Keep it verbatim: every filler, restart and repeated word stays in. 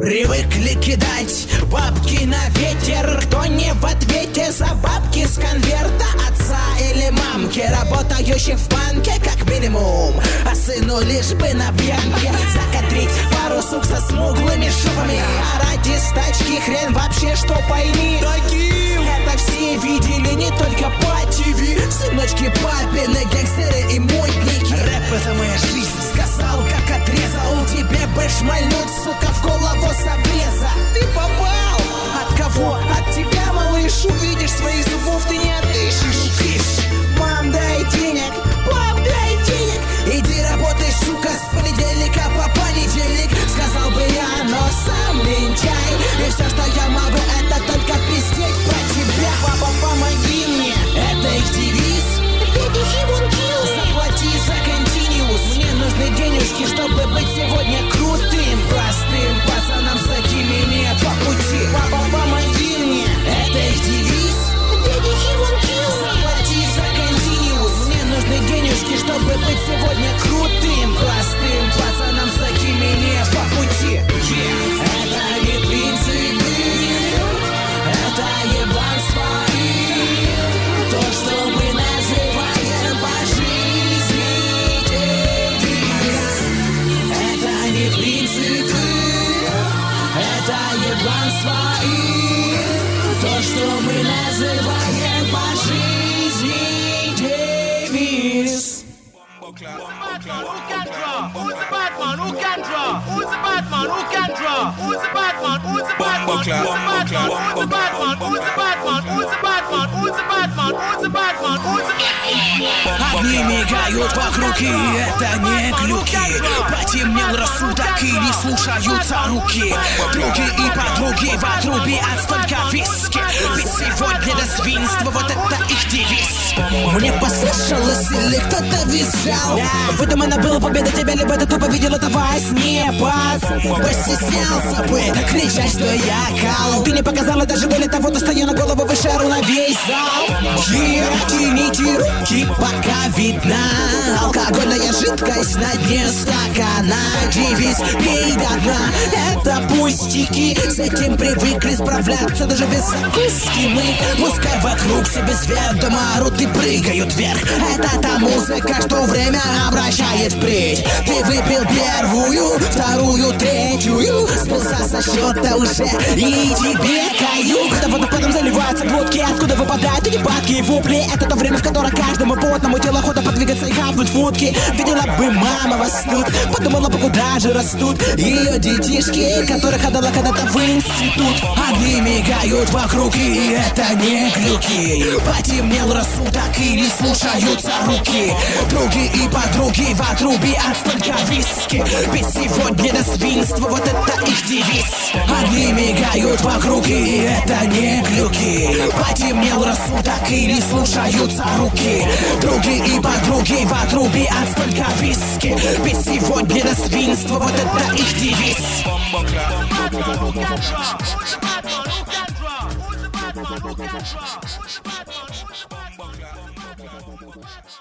Привыкли кидать бабки на ветер. Кто не в ответе за бабки с конверта отца или мамки, работающих в банке как минимум, а сыну лишь бы на пьянке закадрить пару сук со смуглыми шубами. А ради стачки хрен вообще что пойми. Это все видели не только по ТВ. Сыночки, папины, гангстеры и модники. Рэп — это моя жизнь. Сказал, как отрезал. Тебе бы шмальнуть, сука, в голову с обреза. Ты попал! От кого? От тебя, малыш. Увидишь, своих зубов ты не отыщешь. Киш. Мам, дай денег. Пап, дай денег. Иди работай, сука, с понедельника по понедельник. Сказал бы я, но сам лентяй. И все, что я могу, это только пиздеть про тебя. Папа, помоги мне. Это их девиз. Заплати за континиус. Мне нужны денежки, чтобы быть сегодня крутым, простым пацаном, с такими не по пути. Папа, помоги мне. Это их девиз. Заплати за континиус. Мне нужны денежки, чтобы быть сегодня крутым, простым пацаном, с такими не по пути. Yeah. Это не принципы, это ебанство и то, что мы называем по жизни девиз. Это не принципы, это ебанство и то, что мы называем по жизни девиз. Who's the bad man? Who can draw? Who's the bad man? Who can draw? Who's the bad man? Who's the bad man? Who's the bad man? Who's the bad man? Who's the bad man? Who's the bad man? Who's the bad man? Who's the bad man? Огни мигают вокруг, и это не глюки. Потемнел рассудок и не слушаются руки. Други и подруги в отрубе от столько виски. Ведь сегодня до свинства, вот это их девиз. Мне послышалось или кто-то визжал. Выдумано было победа тебя, либо ты тупо видел это во сне. Постеснялся бы кричать, что я кал. Ты не показала даже доли того, что стою на голову выше на весь зал. Тяните руки, пока видна алкогольная жидкость на дне стакана. Девиз пей до дна, это пустяки. С этим привыкли справляться даже без закуски. Мы пускай вокруг все без ведома орут и прыгают вверх. Это та музыка, что время обращает впредь. Ты выпил первую, вторую, третью, сбылся со счета уже и тебе каю. Да водопадом заливаются глотки, откуда выпадают эти падки и вопли. Это то время, в которое каждому потному телу охота подвигаться и хапнуть фотки. Видела бы мама вас тут, подумала бы, куда же растут ее детишки, которых отдала когда-то в институт. Огни мигают вокруг, и это не глюки. Потемнел рассудок и не слушаются руки. Други и подруги в отрубе от столько виски. Ведь сегодня до свинства, вот это их девиз. Огни мигают вокруг, и это не глюки. Потемнел рассудок и не слушаются руки. Други и подруги в отрубе от столько виски. Ведь сегодня до свинства, вот это их девиз. Who's the bad man?